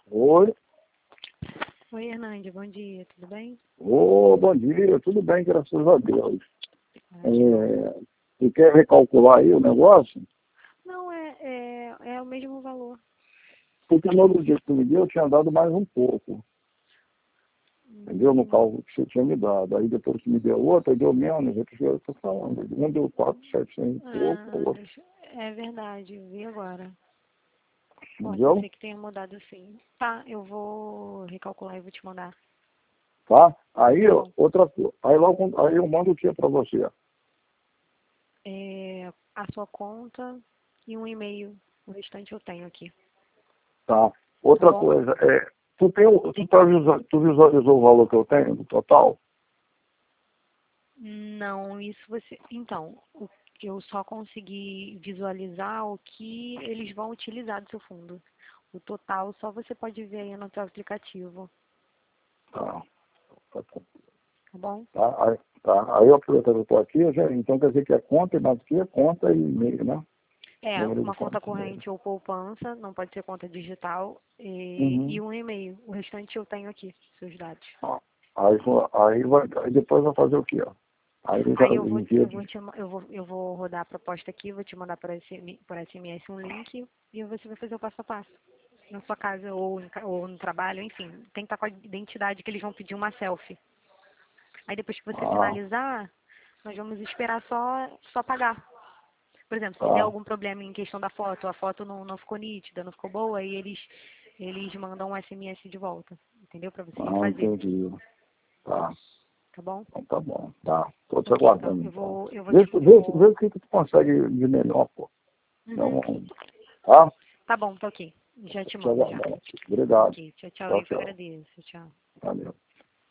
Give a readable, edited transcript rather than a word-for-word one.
Oi. Oi, Hernande, bom dia, tudo bem? Bom dia, tudo bem, graças a Deus. Que bom. Você quer recalcular aí o negócio? Não, é o mesmo valor. Porque no outro dia que você me deu, eu tinha dado mais um pouco. Entendeu? No Hum, cálculo que você tinha me dado. Aí depois que me deu outro, aí deu menos. É que eu estou falando. Um deu 4.700 e pouco, o outro. é verdade, eu vi agora. Pode Entendeu? ser que tenha mudado sim. Tá, eu vou recalcular e vou te mandar. Tá? Aí, Tá ó, bom. outra coisa. Aí eu mando o que para você? A sua conta e um e-mail. O restante eu tenho aqui. Tá? Tá Outra bom? coisa, tu visualizou o valor que eu tenho do total? Não, isso você. Então, eu só consegui visualizar o que eles vão utilizar do seu fundo. O total só você pode ver aí no seu aplicativo, Tá. tá bom? Aí eu aproveito que eu estou aqui, então quer dizer que é conta, mas aqui é conta e e-mail, né? É, Número de uma conta conta e e-mail. corrente ou poupança, não pode ser conta digital, e Uhum. um e-mail. O restante eu tenho aqui, seus dados. Ó, aí depois vai fazer o quê? Ó? Aí eu já Aí envia de... eu vou rodar a proposta aqui, vou te mandar por SMS um link e você vai fazer o passo a passo. Na sua casa ou no trabalho, enfim, tem que estar com a identidade que eles vão pedir uma selfie. Aí depois que você Ah, finalizar, nós vamos esperar só pagar. Por exemplo, se der tá. algum problema em questão da foto, a foto não ficou nítida, não ficou boa, aí eles mandam um SMS de volta, entendeu? Para você Não, refazer, entendi. Tá. tá bom? Então tá bom. Tá. Tô te Ok, então, aguardando então. eu vou Vê, te, eu vê vou, o que tu consegue de melhor, pô. uhum. Então, tá? Tá bom, tá ok. Já Tô te te mando já. aguardando. Obrigado. Ok, tchau, tchau, Tchau, eu que tchau. agradeço, tchau. Valeu.